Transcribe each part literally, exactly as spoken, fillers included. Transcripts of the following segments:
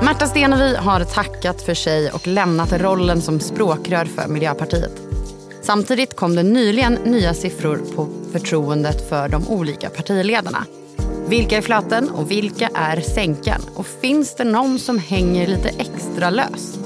Märta Stenevi har tackat för sig och lämnat rollen som språkrör för Miljöpartiet. Samtidigt kom det nyligen nya siffror på förtroendet för de olika partiledarna. Vilka är flöten och vilka är sänken? Och finns det någon som hänger lite extra löst?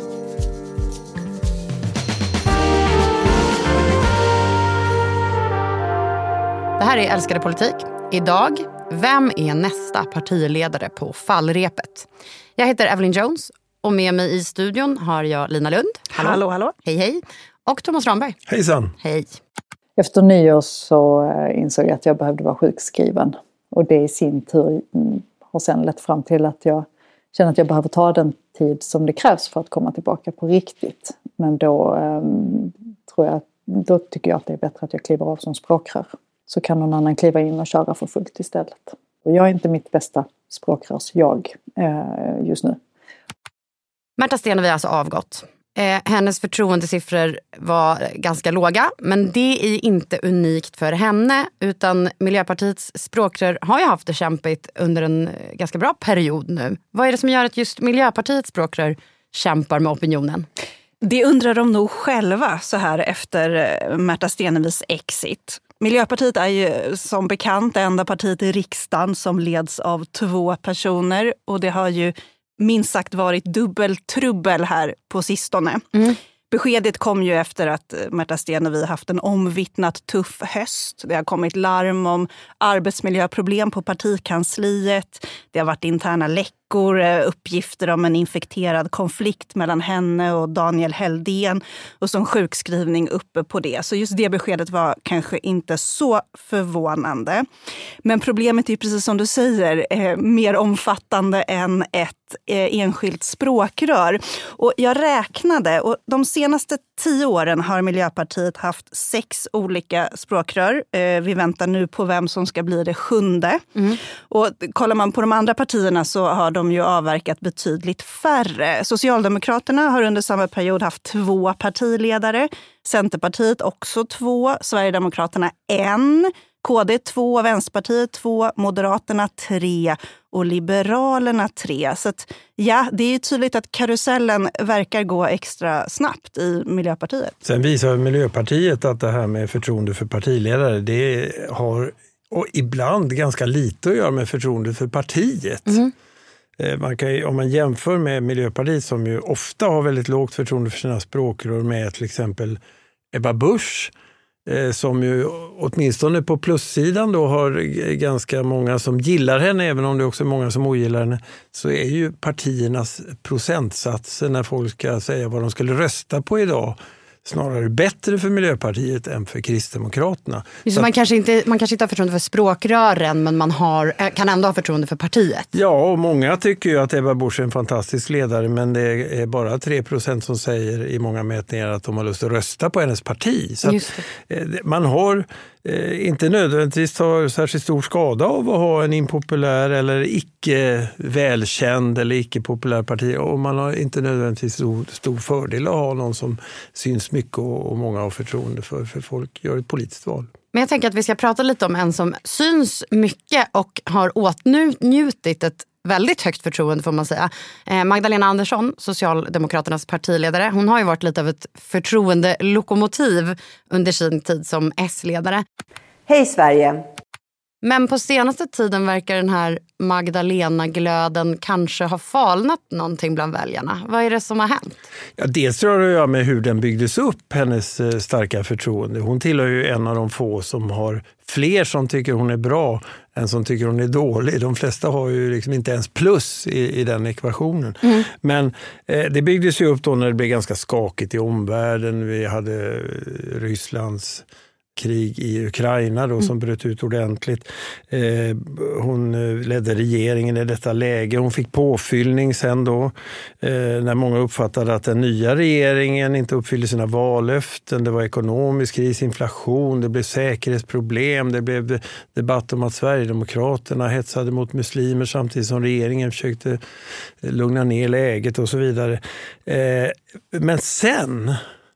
Det här är Älskade politik. Idag, vem är nästa partiledare på fallrepet? Jag heter Evelyn Jones och med mig i studion har jag Lina Lund. Hallå, hallå. hallå. Hej, hej. Och Thomas Ramberg. Hejsan. Hej. Efter nyår så insåg jag att jag behövde vara sjukskriven. Och det i sin tur har sedan lett fram till att jag känner att jag behöver ta den tid som det krävs för att komma tillbaka på riktigt. Men då, um, tror jag, då tycker jag att det är bättre att jag kliver av som språkrör. Så kan någon annan kliva in och köra för fullt istället. Och jag är inte mitt bästa språkrörs jag eh, just nu. Märta Stenevi har alltså avgått. Eh, hennes förtroendesiffror var ganska låga, men det är inte unikt för henne, utan Miljöpartiets språkrör har ju haft det kämpigt under en ganska bra period nu. Vad är det som gör att just Miljöpartiets språkrör kämpar med opinionen? Det undrar de nog själva så här efter Märta Stenevis exit. Miljöpartiet är ju som bekant det enda partiet i riksdagen som leds av två personer, och det har ju minst sagt varit dubbeltrubbel här på sistone. Mm. Beskedet kom ju efter att Märta Stenevi haft en omvittnat tuff höst. Det har kommit larm om arbetsmiljöproblem på partikansliet. Det har varit interna läckor, uppgifter om en infekterad konflikt mellan henne och Daniel Heldén och som sjukskrivning uppe på det. Så just det beskedet var kanske inte så förvånande. Men problemet är ju precis som du säger eh, mer omfattande än ett eh, enskilt språkrör. Och jag räknade, och de senaste tio åren har Miljöpartiet haft sex olika språkrör. Eh, vi väntar nu på vem som ska bli det sjunde. Mm. Och kollar man på de andra partierna så har de ju avverkat betydligt färre. Socialdemokraterna har under samma period haft två partiledare. Centerpartiet också två. Sverigedemokraterna en. K D två, Vänsterpartiet två, Moderaterna tre och Liberalerna tre. Så att, ja, det är tydligt att karusellen verkar gå extra snabbt i Miljöpartiet. Sen visar Miljöpartiet att det här med förtroende för partiledare, det har och ibland ganska lite att göra med förtroende för partiet. Mm. Man kan, om man jämför med Miljöpartiet som ju ofta har väldigt lågt förtroende för sina språkrör med till exempel Ebba Busch, som ju åtminstone på plussidan då har ganska många som gillar henne, även om det också är många som ogillar henne, så är ju partiernas procentsatser när folk ska säga vad de skulle rösta på idag snarare bättre för Miljöpartiet än för Kristdemokraterna. Så man, kanske inte, man kanske inte har förtroende för språkrören, men man har, kan ändå ha förtroende för partiet. Ja, och många tycker ju att Ebba Busch är en fantastisk ledare, men det är bara tre procent som säger i många mätningar att de har lust att rösta på hennes parti. Så att man har eh, inte nödvändigtvis tar särskilt stor skada av att ha en impopulär eller icke välkänd eller icke populär parti, och man har inte nödvändigtvis stor, stor fördel att ha någon som syns mycket och, och många har förtroende för, för folk gör ett politiskt val. Men jag tänker att vi ska prata lite om en som syns mycket och har åtnjutit ett väldigt högt förtroende, får man säga. Eh, Magdalena Andersson, Socialdemokraternas partiledare, hon har ju varit lite av ett förtroendelokomotiv under sin tid som S-ledare. Hej Sverige! Men på senaste tiden verkar den här Magdalena-glöden kanske ha falnat någonting bland väljarna. Vad är det som har hänt? Ja, dels rör det med hur den byggdes upp, hennes starka förtroende. Hon tillhör ju en av de få som har fler som tycker hon är bra än som tycker hon är dålig. De flesta har ju liksom inte ens plus i, i den ekvationen. Mm. Men eh, det byggdes ju upp då när det blev ganska skakigt i omvärlden. Vi hade Rysslands krig i Ukraina då, som bröt ut ordentligt. Eh, hon ledde regeringen i detta läge. Hon fick påfyllning sen då eh, när många uppfattade att den nya regeringen inte uppfyllde sina vallöften. Det var ekonomisk kris, inflation, det blev säkerhetsproblem, det blev debatt om att Sverigedemokraterna hetsade mot muslimer samtidigt som regeringen försökte lugna ner läget och så vidare. Eh, men sen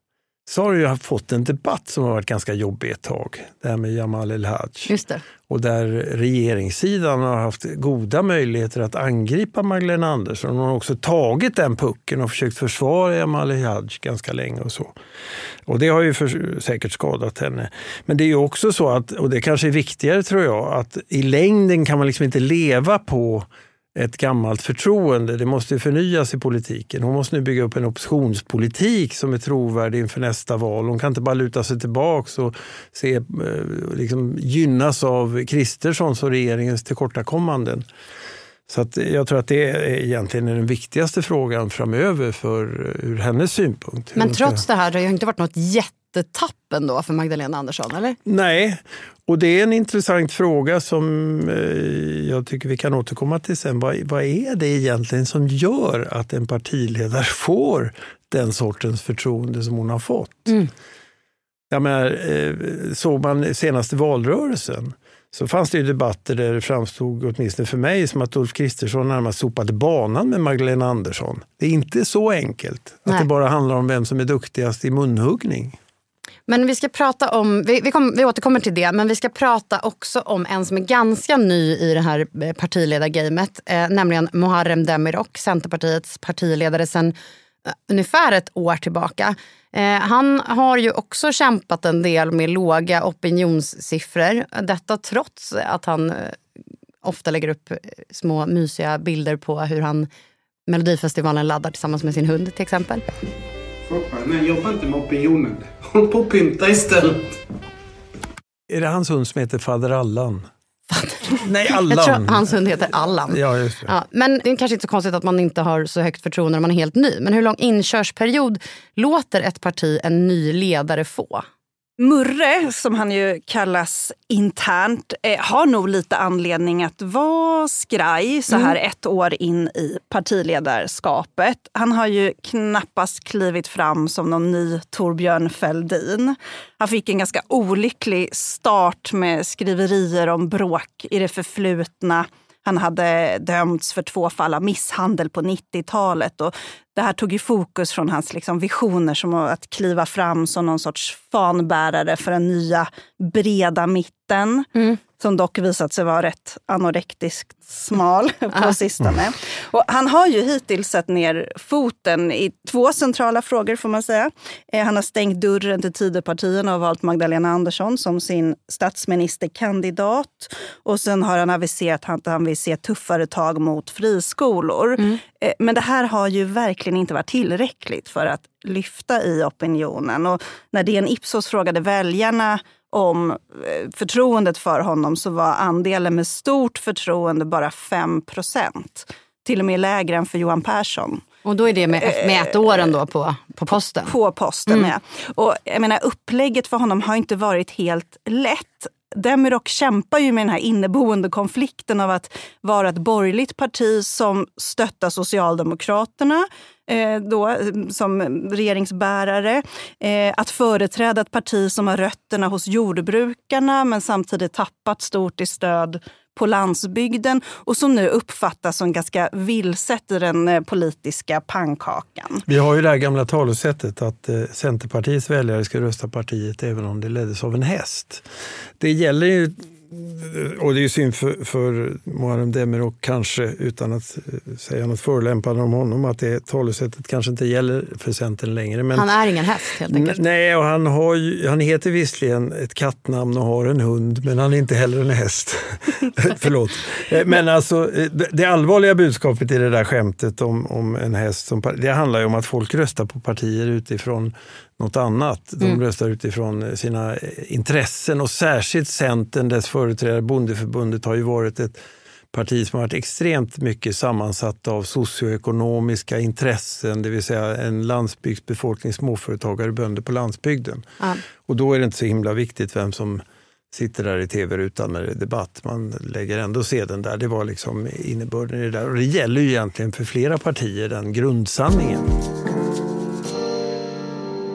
så har jag fått en debatt som har varit ganska jobbig ett tag. Det här med Jamal El-Haj. Just det. Och där regeringssidan har haft goda möjligheter att angripa Magdalena Andersson. Hon har också tagit den pucken och försökt försvara Jamal El-Haj ganska länge och så. Och det har ju för, säkert skadat henne. Men det är ju också så att, och det kanske är viktigare tror jag, att i längden kan man liksom inte leva på ett gammalt förtroende. Det måste förnyas i politiken. Hon måste nu bygga upp en oppositionspolitik som är trovärdig inför nästa val. Hon kan inte bara luta sig tillbaka och se, liksom, gynnas av Kristerssons och regeringens tillkortakommanden. Så att jag tror att det är egentligen den viktigaste frågan framöver för ur hennes synpunkt. Men trots det här det har ju inte varit något jättetapp ändå för Magdalena Andersson, eller? Nej, och det är en intressant fråga som jag tycker vi kan återkomma till sen. Vad, vad är det egentligen som gör att en partiledare får den sortens förtroende som hon har fått? Mm. Jag menar, såg man senaste valrörelsen så fanns det ju debatter där det framstod åtminstone för mig som att Ulf Kristersson närmast sopade banan med Magdalena Andersson. Det är inte så enkelt att Nej. det bara handlar om vem som är duktigast i munhuggning. Men vi ska prata om, vi, vi, kom, vi återkommer till det, men vi ska prata också om en som är ganska ny i det här partiledargamet, eh, nämligen Muharrem Demirok, Centerpartiets partiledare sedan eh, ungefär ett år tillbaka. Eh, han har ju också kämpat en del med låga opinionssiffror, detta trots att han eh, ofta lägger upp små mysiga bilder på hur han Melodifestivalen laddar tillsammans med sin hund till exempel. Nej, jobba inte med opinionen. Håll på att pynta istället. Är det hans hund som heter Fader Allan? Nej, Allan. Jag tror hans hund heter Allan. Ja, just det. Ja, men det är kanske inte så konstigt att man inte har så högt förtroende när man är helt ny. Men hur lång inkörsperiod låter ett parti en ny ledare få? Murre, som han ju kallas internt, eh, har nog lite anledning att vara skraj så här mm. ett år in i partiledarskapet. Han har ju knappast klivit fram som någon ny Torbjörn Fälldin. Han fick en ganska olycklig start med skriverier om bråk i det förflutna. Han hade dömts för två fall av misshandel på nittiotalet och det här tog ju fokus från hans liksom visioner som att kliva fram som någon sorts fanbärare för den nya breda mitten. Mm. Som dock visat sig vara rätt anorektiskt smal på sistone. Och han har ju hittills sett ner foten i två centrala frågor får man säga. Eh, han har stängt dörren till Tidöpartierna och valt Magdalena Andersson som sin statsministerkandidat. Och sen har han aviserat att han vill se tuffare tag mot friskolor. Mm. Eh, men det här har ju verkligen inte varit tillräckligt för att lyfta i opinionen. Och när D N Ipsos frågade väljarna om förtroendet för honom så var andelen med stort förtroende bara fem procent. Till och med lägre än för Johan Persson. Och då är det med, med ett år ändå på, på posten? På posten, mm. ja. Och jag menar, upplägget för honom har inte varit helt lätt. Demirok kämpar ju med den här inneboende konflikten av att vara ett borgerligt parti som stöttar Socialdemokraterna eh, då, som regeringsbärare. Eh, att företräda ett parti som har rötterna hos jordbrukarna men samtidigt tappat stort i stöd på landsbygden och som nu uppfattas som ganska vilset i den politiska pannkakan. Vi har ju det här gamla talesättet att eh, Centerpartiets väljare ska rösta partiet även om det leddes av en häst. Det gäller ju, och det är ju synd för, för Muharrem Demirok kanske utan att säga något förolämpande om honom att det talesättet kanske inte gäller för Centern längre. Men, han är ingen häst helt enkelt. Nej, och han, har ju, han heter visserligen ett kattnamn och har en hund men han är inte heller en häst. Förlåt. Men alltså det allvarliga budskapet i det där skämtet om, om en häst som, det handlar ju om att folk röstar på partier utifrån något annat. De mm. röstar utifrån sina intressen och särskilt Centern, dess företrädare Bondeförbundet har ju varit ett parti som har varit extremt mycket sammansatt av socioekonomiska intressen, det vill säga en landsbygdsbefolkning, småföretagare, bönder på landsbygden. Mm. Och då är det inte så himla viktigt vem som sitter där i tv-rutan med debatt. Man lägger ändå se den där. Det var liksom innebörden i det där. Och det gäller ju egentligen för flera partier den grundsanningen.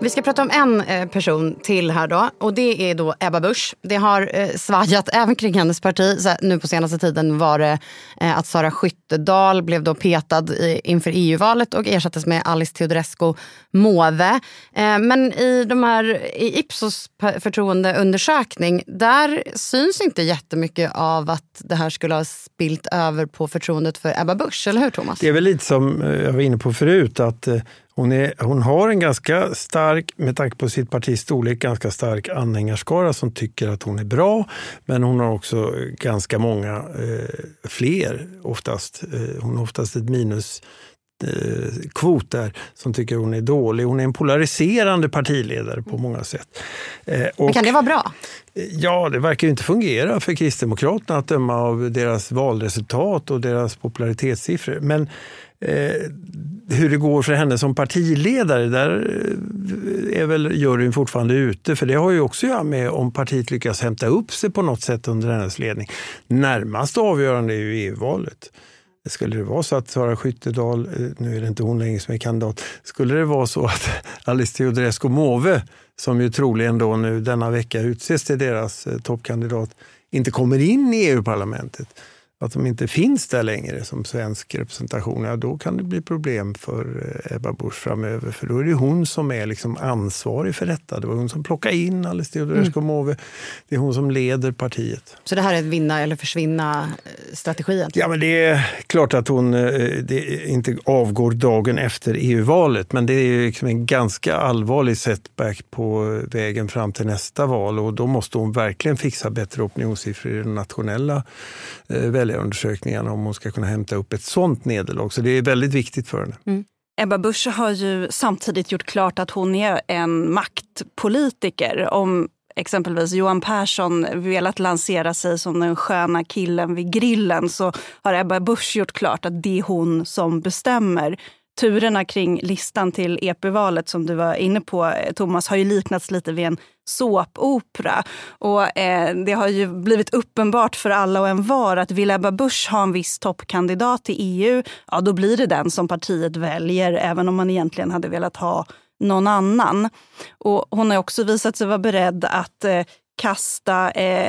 Vi ska prata om en eh, person till här då, och det är då Ebba Busch. Det har eh, svajat även kring hennes parti. Så nu på senaste tiden var det eh, att Sara Skyttedal blev då petad i, inför E U-valet och ersattes med Alice Teodorescu Måwe. Eh, men i de här i Ipsos förtroendeundersökning, där syns inte jättemycket av att det här skulle ha spilt över på förtroendet för Ebba Busch, eller hur Thomas? Det är väl lite som jag var inne på förut, att hon, är, hon har en ganska stark, med tanke på sitt partis storlek, ganska stark anhängarskara som tycker att hon är bra, men hon har också ganska många eh, fler oftast. Eh, hon har oftast ett minus eh, kvot där som tycker hon är dålig. Hon är en polariserande partiledare på många sätt. Eh, och, men kan det vara bra? Ja, det verkar ju inte fungera för Kristdemokraterna att döma av deras valresultat och deras popularitetssiffror. Men eh, hur det går för henne som partiledare, där är väl juryn fortfarande ute. För det har ju också att göra med om partiet lyckas hämta upp sig på något sätt under hennes ledning. Närmast avgörande är ju E U-valet. Skulle det vara så att Sara Skyttedal, nu är det inte hon längre som är kandidat, skulle det vara så att Alice Teodorescu Måwe, som ju troligen då nu denna vecka utses till deras toppkandidat, inte kommer in i E U-parlamentet, att de inte finns där längre som svensk representation, ja, då kan det bli problem för Ebba Busch framöver. För då är det hon som är liksom ansvarig för detta. Det var hon som plockade in Alice Teodorescu Måwe. Mm. Det är hon som leder partiet. Så det här är ett vinna eller försvinna strategin? Ja, men det är klart att hon det inte avgår dagen efter E U-valet. Men det är liksom en ganska allvarlig setback på vägen fram till nästa val. Och då måste hon verkligen fixa bättre opinionssiffror i den nationella väljarundersökningarna om hon ska kunna hämta upp ett sånt nederlag. Så det är väldigt viktigt för henne. Mm. Ebba Busch har ju samtidigt gjort klart att hon är en maktpolitiker. Om exempelvis Johan Persson velat lansera sig som den sköna killen vid grillen, så har Ebba Busch gjort klart att det är hon som bestämmer. Turerna kring listan till E P-valet som du var inne på, Thomas, har ju liknats lite vid en såpopera. Och eh, det har ju blivit uppenbart för alla och en var att vill Ebba Busch ha en viss toppkandidat till E U, ja då blir det den som partiet väljer, även om man egentligen hade velat ha någon annan. Och hon har också visat sig vara beredd att eh, kasta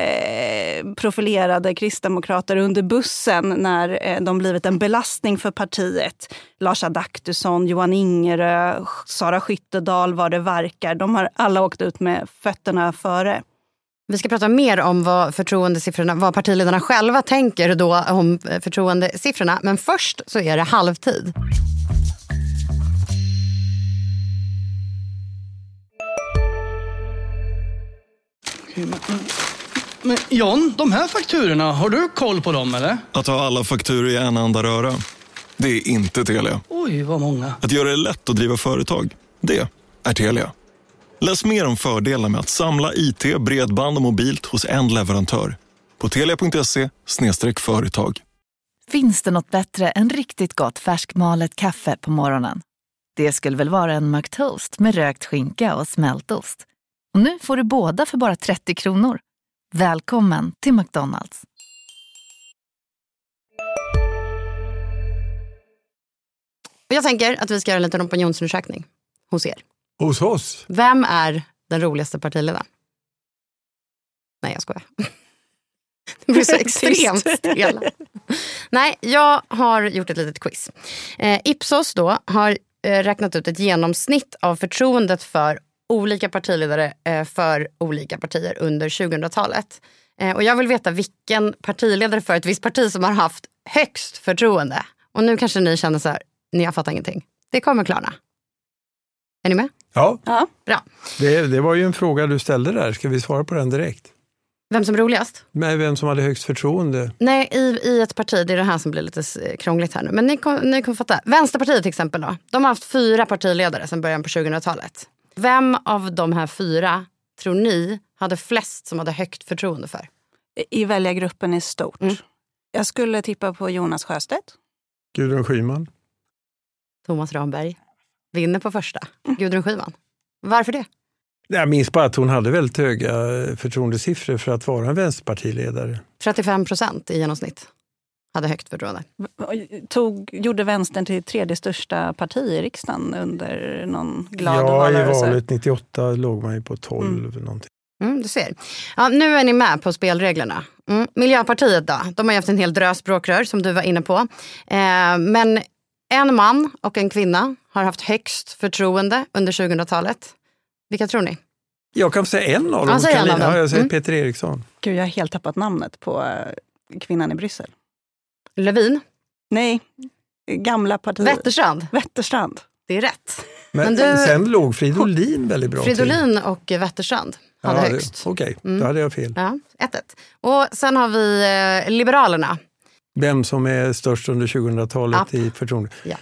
eh, profilerade kristdemokrater under bussen när eh, de blivit en belastning för partiet. Lars Adaktusson, Johan Ingerö, Sara Skyttedal, vad det verkar. De har alla åkt ut med fötterna före. Vi ska prata mer om vad förtroendesiffrorna, vad partiledarna själva tänker då om förtroendesiffrorna. Men först så är det halvtid. Men, men John, de här fakturorna, har du koll på dem eller? Att ha alla fakturor i en enda röra, det är inte Telia. Oj, vad många. Att göra det lätt att driva företag, det är Telia. Läs mer om fördelar med att samla I T, bredband och mobilt hos en leverantör på telia punkt se slash företag. Finns det något bättre än riktigt gott färskmalet kaffe på morgonen? Det skulle väl vara en McToast med rökt skinka och smältost. Och nu får du båda för bara trettio kronor. Välkommen till McDonald's. Jag tänker att vi ska göra en liten opinionsundersökning hos er. Hos oss? Vem är den roligaste partiledaren? Nej, jag skojar. Det blir så extremt stela. Nej, jag har gjort ett litet quiz. Eh, Ipsos då har eh, räknat ut ett genomsnitt av förtroendet för olika partiledare eh, för olika partier under tjugohundratalet. Eh, och jag vill veta vilken partiledare för ett visst parti som har haft högst förtroende. Och nu kanske ni känner så här, ni har fattat ingenting. Det kommer klarna. Är ni med? Ja, ja. Bra. Det, det var ju en fråga du ställde där. Ska vi svara på den direkt? Vem som är roligast? Men vem som hade högst förtroende? Nej, i, i ett parti, det är det här som blir lite krångligt här nu. Men ni, ni kommer fatta. Vänsterpartiet till exempel då. De har haft fyra partiledare sedan början på tjugohundratalet. Vem av de här fyra tror ni hade flest som hade högt förtroende för? I väljargruppen är stort. Mm. Jag skulle tippa på Jonas Sjöstedt. Gudrun Schyman. Thomas Ramberg. Vinner på första. Mm. Gudrun Schyman. Varför det? Jag minns bara att hon hade väldigt höga förtroendesiffror för att vara en vänsterpartiledare. trettiofem procent i genomsnitt hade högt förtroende. Tog, gjorde vänstern till tredje största parti i riksdagen under någon glad ja, valrörelse? Ja, i valet nittioåtta låg man ju på tolv mm. någonting. Mm, du ser. Ja, nu är ni med på spelreglerna. Mm. Miljöpartiet då, de har ju haft en hel drös språkrör som du var inne på. Eh, men en man och en kvinna har haft högst förtroende under tjugohundratalet. Vilka tror ni? Jag kan säga en av dem. Alltså en av dem. Ja, jag säger mm. Peter Eriksson. Gud, jag har helt tappat namnet på uh, kvinnan i Bryssel. Lövin? Nej, gamla partiet. Wetterstrand? Wetterstrand. Det är rätt. Men, Men du, sen låg Fridolin väldigt bra Fridolin till. och Wetterstrand hade ja, högst. Okej, okay. mm. Då hade jag fel. Ja, ett ett. Och sen har vi eh, Liberalerna. Vem som är störst under tjugohundratalet App. i förtroende? Ja.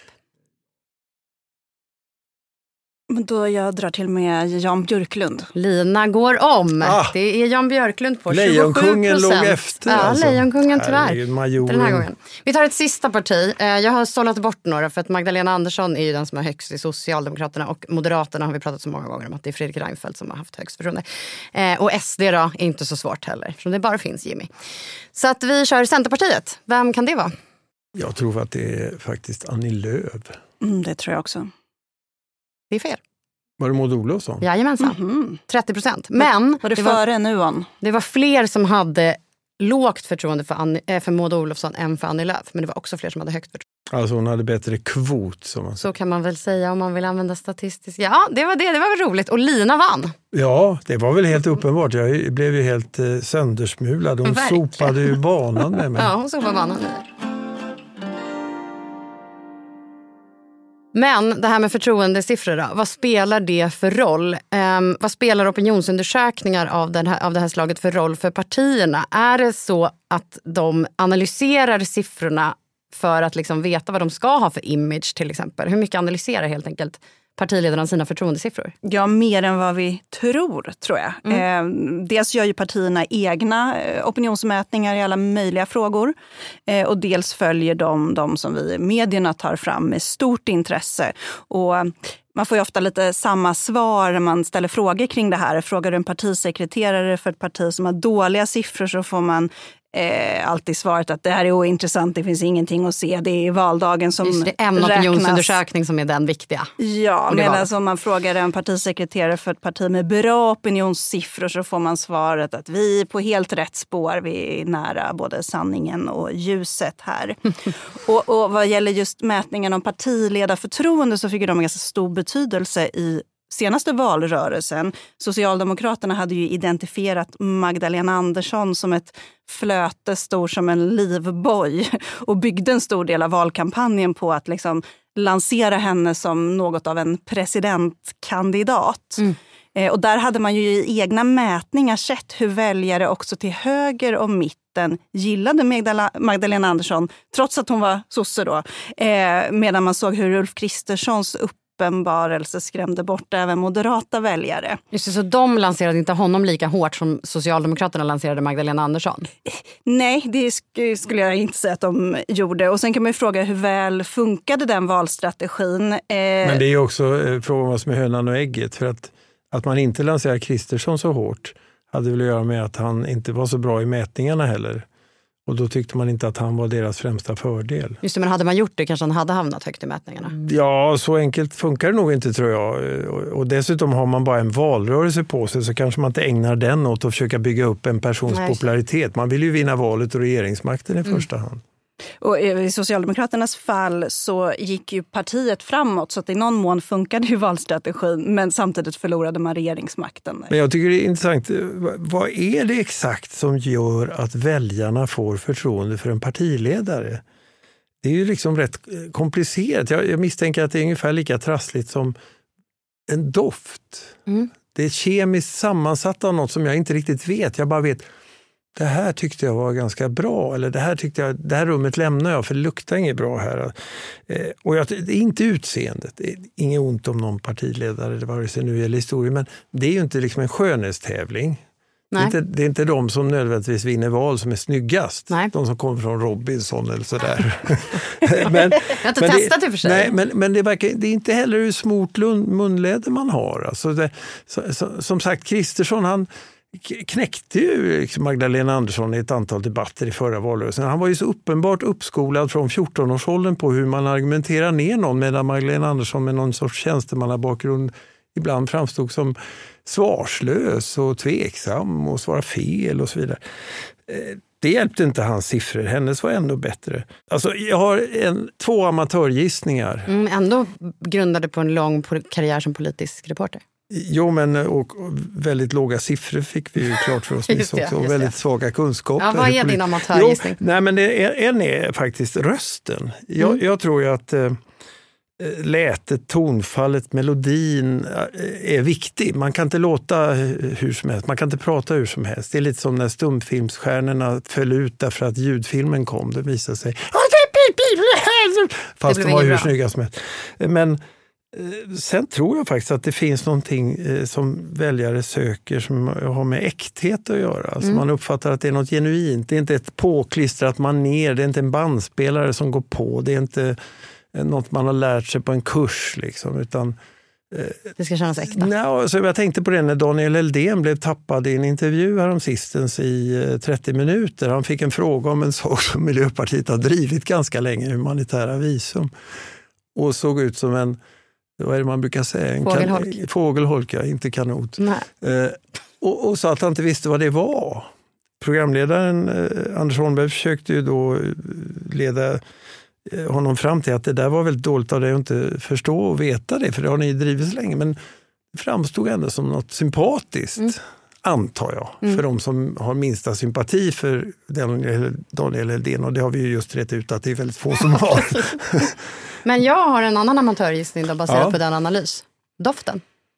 Men då jag drar till med Jan Björklund. Lina går om. Ah, det är Jan Björklund på tjugosju procent. Lejonkungen låg efter. Ja, alltså. Lejonkungen tyvärr. Majoren. Den här gången. Vi tar ett sista parti. Jag har sållat bort några för att Magdalena Andersson är ju den som har högst i Socialdemokraterna och Moderaterna har vi pratat så många gånger om att det är Fredrik Reinfeldt som har haft högst förtroende. Och S D då är inte så svårt heller, eftersom det bara finns Jimmy. Så att vi kör Centerpartiet. Vem kan det vara? Jag tror att det är faktiskt Annie Lööf. Mm, det tror jag också. Det är fel. Var det Maud Olofsson? Jajamensan, mm-hmm. trettio procent. Men var det, det före var, Nuon? Det var fler som hade lågt förtroende för, Annie, för Maud Olofsson än för Annie Lööf. Men det var också fler som hade högt förtroende. Alltså hon hade bättre kvot. Som man Så kan man väl säga om man vill använda statistiskt. Ja, det var det. Det var väl roligt. Och Lina vann. Ja, det var väl helt uppenbart. Jag blev ju helt eh, söndersmulad. Hon Verkligen. sopade ju banan med mig. Ja, hon sopade banan med mig. Men det här med förtroendesiffror då, vad spelar det för roll? Um, vad spelar opinionsundersökningar av, den här, av det här slaget för roll för partierna? Är det så att de analyserar siffrorna för att liksom veta vad de ska ha för image till exempel? Hur mycket analyserar helt enkelt partiledarna sina förtroendesiffror? Ja, mer än vad vi tror, tror jag. Mm. Eh, dels gör ju partierna egna eh, opinionsmätningar i alla möjliga frågor. Eh, och dels följer de, de som vi medierna tar fram med stort intresse. Och man får ju ofta lite samma svar när man ställer frågor kring det här. Frågar du en partisekreterare för ett parti som har dåliga siffror så får man Eh, alltid svaret att det här är ointressant, det finns ingenting att se, det är valdagen som räknas. Just det, en opinionsundersökning som är den viktiga. Ja, medan om man frågar en partisekreterare för ett parti med bra opinionssiffror så får man svaret att vi är på helt rätt spår, vi är nära både sanningen och ljuset här. och, och vad gäller just mätningen om partiledarförtroende så fick de en ganska stor betydelse i senaste valrörelsen. Socialdemokraterna hade ju identifierat Magdalena Andersson som ett flöte stor som en livboj och byggde en stor del av valkampanjen på att liksom lansera henne som något av en presidentkandidat. Mm. Eh, och där hade man ju i egna mätningar sett hur väljare också till höger och mitten gillade Magdalena, Magdalena Andersson trots att hon var sosse då. Eh, medan man såg hur Ulf Kristerssons upp uppenbarelse skrämde bort även moderata väljare. Just det, så de lanserade inte honom lika hårt som Socialdemokraterna lanserade Magdalena Andersson? Nej, det sk- skulle jag inte säga att de gjorde. Och sen kan man ju fråga hur väl funkade den valstrategin? Eh... Men det är ju också eh, frågan vad som är hönan och ägget. För att, att man inte lanserar Kristersson så hårt hade väl att göra med att han inte var så bra i mätningarna heller. Och då tyckte man inte att han var deras främsta fördel. Just det, men hade man gjort det kanske han hade hamnat högt i mätningarna. Ja, så enkelt funkar det nog inte tror jag. Och dessutom har man bara en valrörelse på sig så kanske man inte ägnar den åt att försöka bygga upp en persons Nej. popularitet. Man vill ju vinna valet och regeringsmakten i mm. första hand. Och i Socialdemokraternas fall så gick ju partiet framåt så att i någon mån funkade ju valstrategin men samtidigt förlorade man regeringsmakten. Men jag tycker det är intressant, vad är det exakt som gör att väljarna får förtroende för en partiledare? Det är ju liksom rätt komplicerat. Jag, jag misstänker att det är ungefär lika trassligt som en doft. Mm. Det är kemiskt sammansatt av något som jag inte riktigt vet. Jag bara vet det här tyckte jag var ganska bra eller det här tyckte jag, det här rummet lämnar jag för det luktar inget bra här. Eh, och jag, det är inte utseendet, det är inget ont om någon partiledare, det vare sig nu gäller historien, men det är ju inte liksom en skönhetstävling. Det är, inte, det är inte de som nödvändigtvis vinner val som är snyggast. Nej. De som kommer från Robinson eller sådär. men, jag har inte testat det för sig. Nej, men, men det, verkar, det är inte heller hur smort munläder man har. Alltså det, så, så, som sagt, Kristersson han knäckte ju liksom Magdalena Andersson i ett antal debatter i förra valrörelsen. Han var ju så uppenbart uppskolad från fjorton-årsåldern på hur man argumenterar ner någon, medan Magdalena Andersson med någon sorts tjänstemannabakgrund ibland framstod som svarslös och tveksam och svara fel och så vidare. Det hjälpte inte hans siffror. Hennes var ändå bättre. Alltså, jag har en, två amatörgissningar. Mm, ändå grundade på en lång karriär som politisk reporter. Jo, men och, och väldigt låga siffror fick vi ju klart för oss nyss också. Och väldigt svaga kunskaper. Ja, vad är din amatörgissning? Jo, nej, men det är, en är faktiskt rösten. Jag, mm. jag tror ju att eh, lätet, tonfallet, melodin är viktig. Man kan inte låta hur som helst. Man kan inte prata hur som helst. Det är lite som när stumfilmsstjärnorna föll ut därför att ljudfilmen kom. Det visade sig. Fast de var hur bra. Snygga som helst. Men sen tror jag faktiskt att det finns någonting som väljare söker som har med äkthet att göra. Alltså mm. man uppfattar att det är något genuint. Det är inte ett påklistrat maner. Det är inte en bandspelare som går på. Det är inte något man har lärt sig på en kurs. Liksom, utan, det ska kännas äkta. Nej, alltså jag tänkte på det när Daniel Eldén blev tappad i en intervju härom sistens i trettio minuter. Han fick en fråga om en sak som Miljöpartiet har drivit ganska länge, humanitära visum. Och såg ut som en, vad är det man brukar säga? En fågelholk. Kan, fågelholka, inte kanot. Nej. Eh, och, och sa att han inte visste vad det var. Programledaren eh, Anders Holmberg försökte ju då leda honom fram till att det där var väldigt dåligt av dig att inte förstå och veta det, för det har ni drivit så länge, men det framstod ändå som något sympatiskt, mm. antar jag, mm. för de som har minsta sympati för Daniel Eldén, och det har vi ju just rätt ut att det är väldigt få som har. Men jag har en annan amatörgissning då, baserat ja. på den analys. Doften.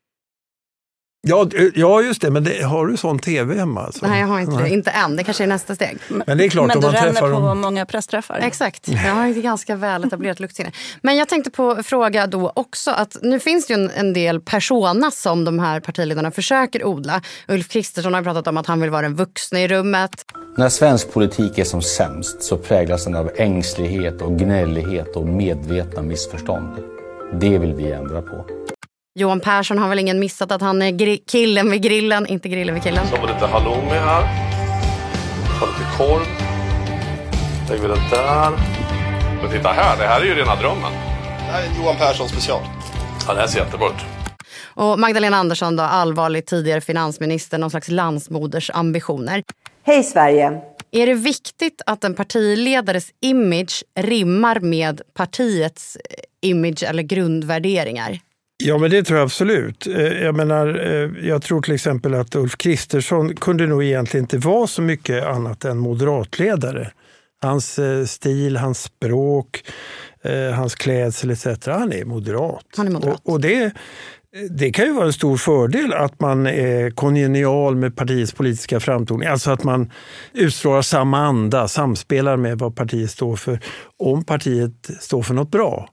Ja, ja, just det. Men det, har du sån tv hemma? Alltså? Nej, jag har inte Nej. det. Inte än. Det kanske är nästa steg. Men det är klart, men om du man ränner träffar på dem... många pressträffar. Exakt. Jag har ett ganska väl etablerat luktsinne. Men jag tänkte på fråga då också att nu finns det ju en, en del persona som de här partiledarna försöker odla. Ulf Kristersson har pratat om att han vill vara den vuxna i rummet. När svensk politik är som sämst så präglas den av ängslighet och gnällighet och medvetna missförstånd. Det vill vi ändra på. Johan Persson har väl ingen missat att han är gri- killen vid grillen, inte grillen vid killen. Så var lite halloumi här. Ta lite korv. Lägger vi det där. Men titta här, det här är ju rena drömmen. Det här är en Johan Persson special. Ja, det här ser jättebra ut. Och Magdalena Andersson då, allvarligt tidigare finansminister, någon slags landsmoders ambitioner. Hej Sverige! Är det viktigt att en partiledares image rimmar med partiets image eller grundvärderingar? Ja, men det tror jag absolut. Jag menar, jag tror till exempel att Ulf Kristersson kunde nog egentligen inte vara så mycket annat än moderatledare. Hans stil, hans språk, hans klädsel et cetera. Han är moderat. Han är moderat. Och, och det, det kan ju vara en stor fördel att man är kongenial med partiets politiska framtoning. Alltså att man utstrålar samma anda, samspelar med vad partiet står för. Om partiet står för något bra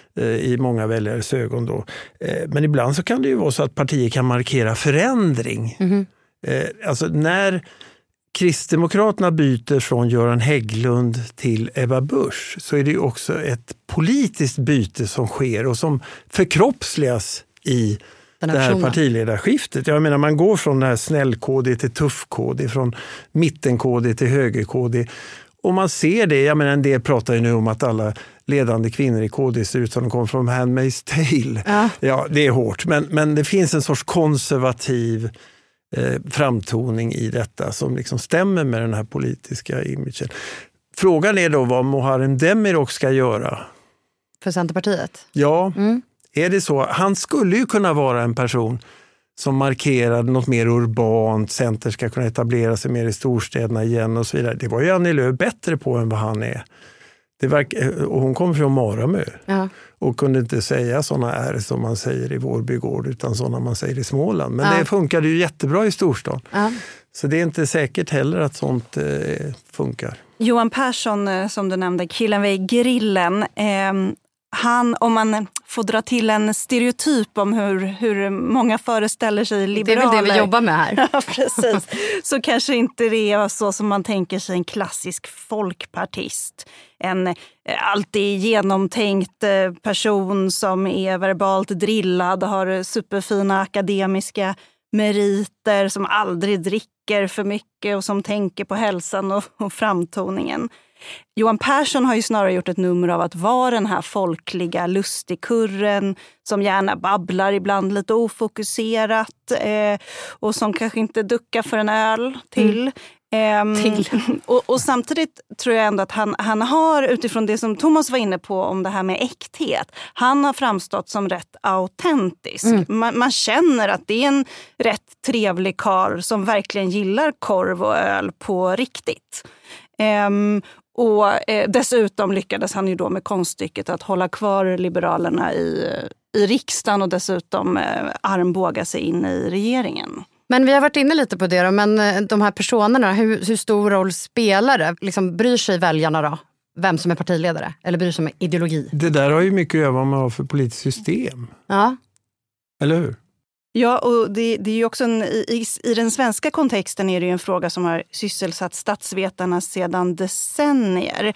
i många väljares ögon då. Men ibland så kan det ju vara så att partier kan markera förändring. Mm. Alltså när Kristdemokraterna byter från Göran Hägglund till Ebba Busch så är det ju också ett politiskt byte som sker och som förkroppsligas i det här personen. Partiledarskiftet. Jag menar, man går från det här snällkådig till tuffkådig, från mittenkådig till högerkådig. Och man ser det, jag menar en del pratar ju nu om att alla ledande kvinnor i K D ser ut som de kommer från Handmaid's Tale. Ja. Ja, det är hårt. Men, men det finns en sorts konservativ eh, framtoning i detta som liksom stämmer med den här politiska imagen. Frågan är då vad Muharrem Demirok ska göra. För Centerpartiet? Ja, mm. Är det så? Han skulle ju kunna vara en person som markerade något mer urbant, Center ska kunna etablera sig mer i storstäderna igen och så vidare. Det var ju Annie Lööf bättre på än vad han är. Det verkar, och hon kom från Maramö ja. Och kunde inte säga sådana är som man säger i Vårby gård utan sådana man säger i Småland. Men ja. Det funkade ju jättebra i storstan. Ja. Så det är inte säkert heller att sånt eh, funkar. Johan Persson, som du nämnde, killen vid grillen. Eh, han, om man får dra till en stereotyp om hur, hur många föreställer sig liberaler. Det är väl det vi jobbar med här. Ja, precis. Så kanske inte det är så som man tänker sig en klassisk folkpartist. En alltid genomtänkt person som är verbalt drillad, har superfina akademiska meriter, som aldrig dricker för mycket och som tänker på hälsan och, och framtoningen. Johan Persson har ju snarare gjort ett nummer av att vara den här folkliga lustigkurren som gärna babblar ibland lite ofokuserat eh, och som kanske inte duckar för en öl till. Mm. Eh, till. och, och samtidigt tror jag ändå att han, han har, utifrån det som Thomas var inne på om det här med äkthet, han har framstått som rätt autentisk. Mm. Man, man känner att det är en rätt trevlig karl som verkligen gillar korv och öl på riktigt. Um, och eh, dessutom lyckades han ju då med konststycket att hålla kvar Liberalerna i, i riksdagen och dessutom eh, armbåga sig in i regeringen. Men vi har varit inne lite på det då, men de här personerna, hur, hur stor roll spelar det? Liksom, bryr sig väljarna då? Vem som är partiledare? Eller bryr sig med ideologi? Det där har ju mycket att göra vad man har för politiskt system. Ja. Eller hur? Ja, och det, det är ju också en, i, i den svenska kontexten är det ju en fråga som har sysselsatt statsvetarna sedan decennier.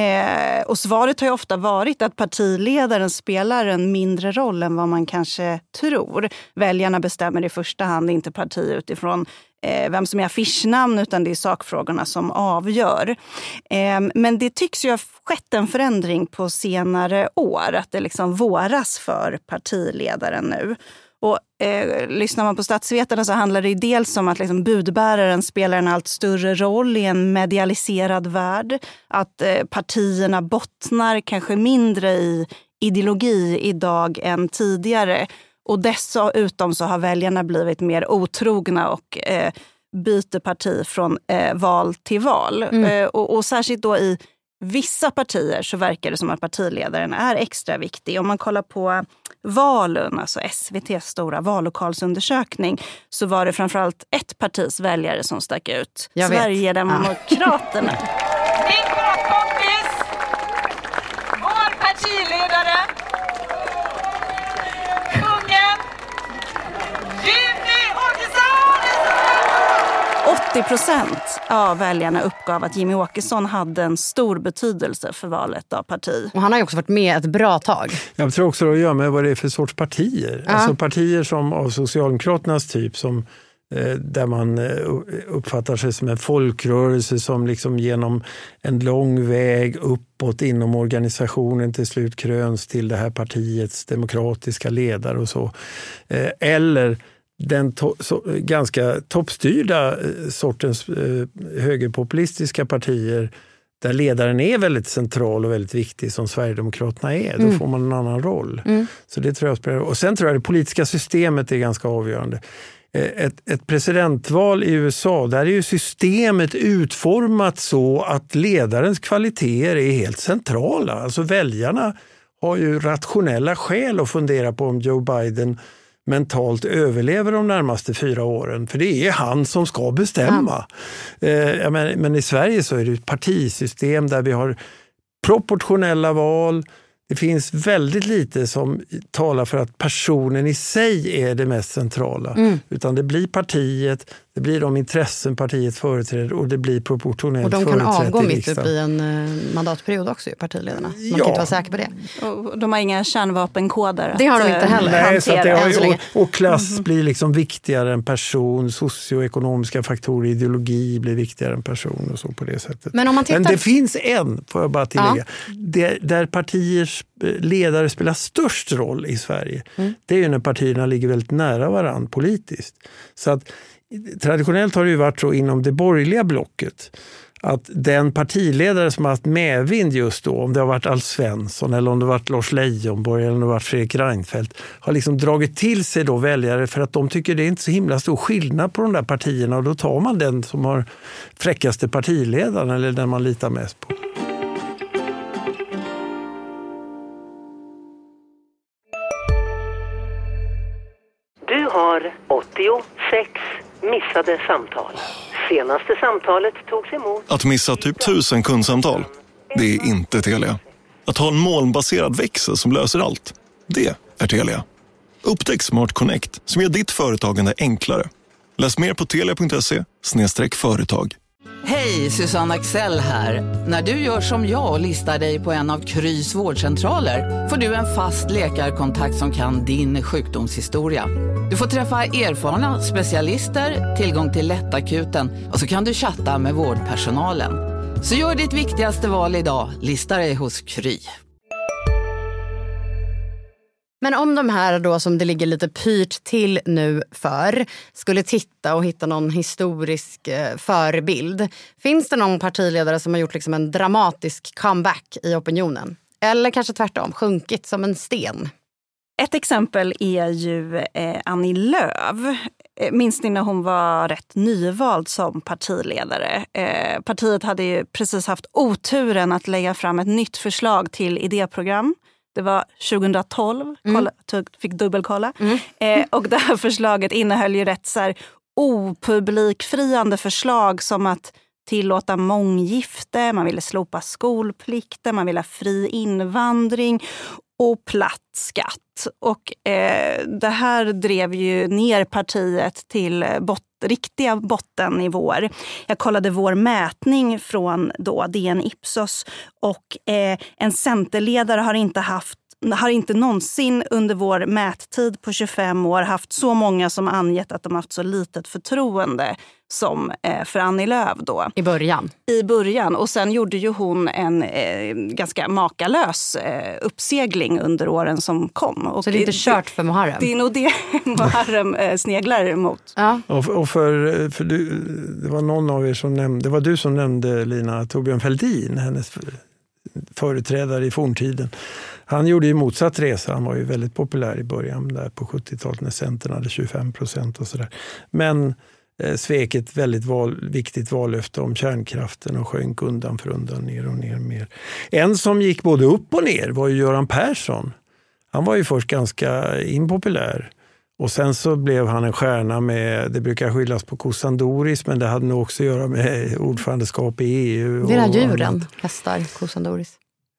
Eh, och svaret har ju ofta varit att partiledaren spelar en mindre roll än vad man kanske tror. Väljarna bestämmer i första hand inte parti utifrån eh, vem som är affischnamn, utan det är sakfrågorna som avgör. Eh, men det tycks ju ha skett en förändring på senare år, att det liksom våras för partiledaren nu. Och eh, lyssnar man på statsvetarna så handlar det ju dels om att liksom budbäraren spelar en allt större roll i en medialiserad värld. Att eh, partierna bottnar kanske mindre i ideologi idag än tidigare. Och dessutom så har väljarna blivit mer otrogna och eh, byter parti från eh, val till val. Mm. Eh, och, och särskilt då i vissa partier så verkar det som att partiledaren är extra viktig. Om man kollar på Valun, alltså S V T:s stora vallokalsundersökning, så var det framförallt ett partis väljare som stack ut. Jag Sverigedemokraterna. Min kompis, vår partiledare, kungen, Jimmy Åkesson! åttio procent av väljarna uppgav att Jimmy Åkesson hade en stor betydelse för valet av parti. Och han har ju också varit med ett bra tag. Jag tror också att det gör med vad det är för sorts partier. Ja. Alltså partier som av Socialdemokraternas typ, som, eh, där man uppfattar sig som en folkrörelse som liksom genom en lång väg uppåt inom organisationen till slut kröns till det här partiets demokratiska ledare och så. Eh, eller den to- så, ganska toppstyrda sortens eh, högerpopulistiska partier där ledaren är väldigt central och väldigt viktig, som Sverigedemokraterna är, mm. då får man en annan roll. Mm. Så det tror jag spelar. Och sen tror jag det politiska systemet är ganska avgörande. Ett, ett presidentval i U S A, där är ju systemet utformat så att ledarens kvaliteter är helt centrala. Alltså väljarna har ju rationella skäl att fundera på om Joe Biden mentalt överlever de närmaste fyra åren. För det är han som ska bestämma. Ja. Eh, men, men i Sverige så är det ett partisystem där vi har proportionella val. Det finns väldigt lite som talar för att personen i sig är det mest centrala. Mm. Utan det blir partiet, det blir de intressen partiet företräder och det blir proportionellt företrätt i riksdagen. Och de kan avgå mitt upp i en mandatperiod också, partiledarna. Man ja. kan inte vara säker på det. Och de har inga kärnvapenkoder. Det har de inte heller. Nej, så att det har, och, och klass mm. blir liksom viktigare än person. Socioekonomiska faktorer, ideologi blir viktigare än person och så på det sättet. Men, om man tittar... Men det finns en, får jag bara tillägga, ja. där, där partiers ledare spelar störst roll i Sverige. Mm. Det är ju när partierna ligger väldigt nära varann politiskt. Så att traditionellt har det ju varit så inom det borgerliga blocket att den partiledare som har haft medvind just då, om det har varit Alf Svensson eller om det har varit Lars Leijonborg eller om det har varit Fredrik Reinfeldt, har liksom dragit till sig då väljare för att de tycker det är inte så himla stor skillnad på de där partierna, och då tar man den som har fräckaste partiledaren eller den man litar mest på. Du har åttiosex missade samtal. Senaste samtalet togs emot. Att missa typ tusen kundsamtal, det är inte Telia. Att ha en molnbaserad växel som löser allt, det är Telia. Upptäck Smart Connect som gör ditt företagande enklare. Läs mer på telia punkt se slash företag. Hej, Susanne Axel här. När du gör som jag och listar dig på en av Krys vårdcentraler får du en fast läkarkontakt som kan din sjukdomshistoria. Du får träffa erfarna specialister, tillgång till lättakuten och så kan du chatta med vårdpersonalen. Så gör ditt viktigaste val idag, lista dig hos Kry. Men om de här då som det ligger lite pyrt till nu för skulle titta och hitta någon historisk eh, förebild. Finns det någon partiledare som har gjort liksom en dramatisk comeback i opinionen? Eller kanske tvärtom, sjunkit som en sten? Ett exempel är ju eh, Annie Lööf. Minns ni när hon var rätt nyvald som partiledare? Eh, partiet hade ju precis haft oturen att lägga fram ett nytt förslag till idéprogram. Det var tjugohundratolv, kolla, mm. fick dubbelkolla. Mm. Eh, och det här förslaget innehöll ju rätt så här opublikfriande förslag som att tillåta månggifte, man ville slopa skolplikter, man ville ha fri invandring och platt skatt. Och eh, det här drev ju ner partiet till bot- riktiga bottennivåer. Jag kollade vår mätning från då D N Ipsos och eh, en centerledare har inte haft har inte någonsin under vår mättid på tjugofem år haft så många som angett att de haft så litet förtroende som eh, för Annie Lööf då. I början. I början. Och sen gjorde ju hon en eh, ganska makalös eh, uppsegling under åren som kom. Och så det är inte kört för Muharrem? Det är nog det Muharrem eh, sneglar emot. Ja. Och, och för, för du, det var någon av er som nämnde, det var du som nämnde Lina Torbjörn Fälldin, hennes företrädare i forntiden. Han gjorde ju motsatt resa. Han var ju väldigt populär i början där på sjuttiotalet när Centern hade tjugofem procent och sådär. Men eh, svek ett väldigt val, viktigt vallöfte om kärnkraften och sjönk undan för undan ner och ner mer. En som gick både upp och ner var ju Göran Persson. Han var ju först ganska impopulär. Och sen så blev han en stjärna med, det brukar skyllas på kossan Doris, men det hade nog också att göra med ordförandeskap i E U. Det är den djuren, hästar, kossan Doris.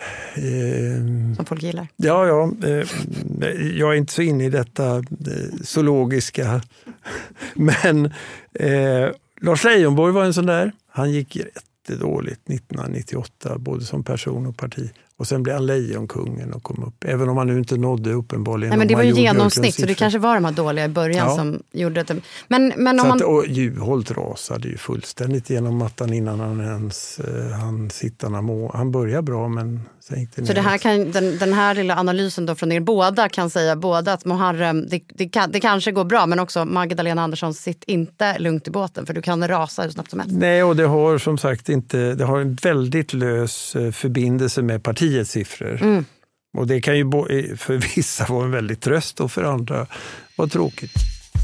Eh, som folk gillar. Ja, ja. Eh, jag är inte så inne i detta eh, zoologiska. Men eh, Lars Leijonborg var en sån där. Han gick jättedåligt nittonhundranittioåtta, både som person och parti. Och sen blev han lejonkungen och kom upp. Även om han nu inte nådde uppenbarligen. Nej, men det var ju genomsnitt, så det kanske var de här dåliga i början ja. som gjorde det. Men, men om så man... att, och Juholt rasade ju fullständigt genom mattan innan han ens eh, han sittarna må. Han började bra, men sen gick det ner. Så det här kan, den, den här lilla analysen då från er båda kan säga båda att Muharrem, det, det, kan, det kanske går bra, men också Magdalena Andersson, sitt inte lugnt i båten, för du kan rasa hur snabbt som helst. Nej, och det har som sagt inte, det har en väldigt lös förbindelse med partiets siffror. Mm. Och det kan ju för vissa vara en väldigt tröst och för andra vara tråkigt.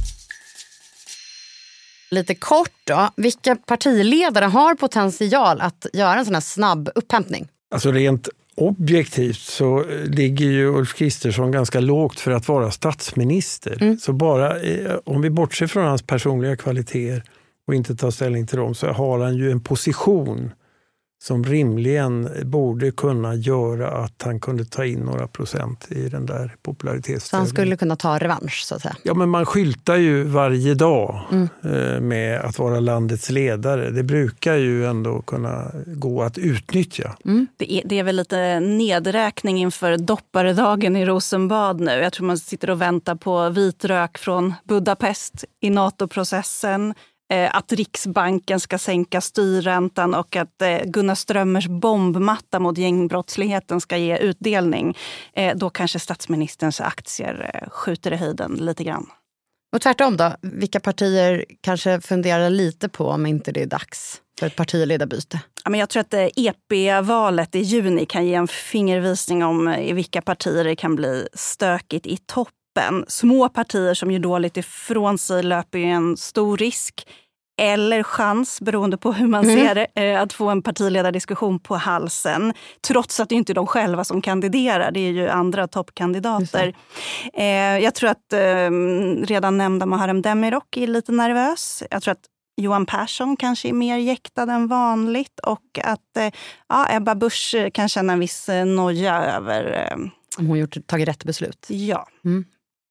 Lite kort då, vilka partiledare har potential att göra en sån här snabb upphämtning? Alltså rent objektivt så ligger ju Ulf Kristersson ganska lågt för att vara statsminister. Mm. Så bara om vi bortser från hans personliga kvaliteter och inte tar ställning till dem, så har han ju en position som rimligen borde kunna göra att han kunde ta in några procent i den där popularitetsställningen. Så han skulle kunna ta revansch så att säga? Ja, men man skyltar ju varje dag mm. med att vara landets ledare. Det brukar ju ändå kunna gå att utnyttja. Mm. Det, är, det är väl lite nedräkning inför dopparedagen i Rosenbad nu. Jag tror man sitter och väntar på vitrök från Budapest i NATO-processen. Att Riksbanken ska sänka styrräntan och att Gunnar Strömmers bombmatta mot gängbrottsligheten ska ge utdelning. Då kanske statsministerns aktier skjuter i höjden lite grann. Och tvärtom då, vilka partier kanske funderar lite på om inte det är dags för ett partiledarbyte? Ja, men jag tror att E P-valet i juni kan ge en fingervisning om i vilka partier det kan bli stökigt i topp. Små partier som gör dåligt ifrån sig löper ju en stor risk eller chans, beroende på hur man mm. ser det, att få en partiledardiskussion på halsen. Trots att det inte är de själva som kandiderar, det är ju andra toppkandidater. Jag tror att redan nämnda Muharrem Demirok är lite nervös. Jag tror att Johan Persson kanske är mer jäktad än vanligt och att ja, Ebba Busch kan känna en viss noja över... Om hon gjort, tagit rätt beslut. Ja. Mm.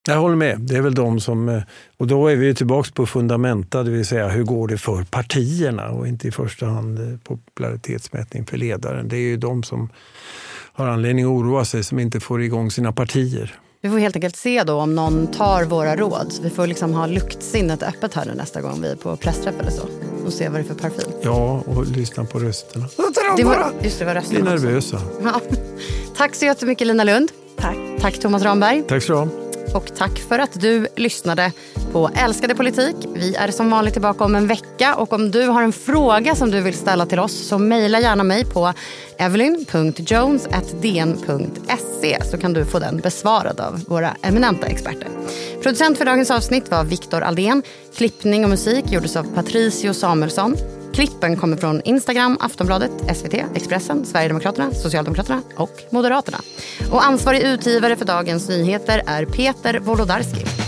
Jag håller med. Det är väl de som... Och då är vi tillbaka på fundamenta, det vill säga hur går det för partierna och inte i första hand popularitetsmätning för ledaren. Det är ju de som har anledning att oroa sig som inte får igång sina partier. Vi får helt enkelt se då om någon tar våra råd. Så vi får liksom ha luktsinnet öppet här nästa gång vi är på pressträff eller så. Och se vad det är för parfym. Ja, och lyssna på rösterna. Det var, just det, var rösterna. Bli nervösa. Ja. Tack så jättemycket Lina Lund. Tack. Tack Thomas Ramberg. Tack så du. Och tack för att du lyssnade på Älskade politik. Vi är som vanligt tillbaka om en vecka. Och om du har en fråga som du vill ställa till oss så mejla gärna mig på evelyn punkt jones at d n punkt se så kan du få den besvarad av våra eminenta experter. Producent för dagens avsnitt var Viktor Aldén. Klippning och musik gjordes av Patricio Samuelsson. Klippen kommer från Instagram, Aftonbladet, S V T, Expressen, Sverigedemokraterna, Socialdemokraterna och Moderaterna. Och ansvarig utgivare för dagens nyheter är Peter Wolodarski.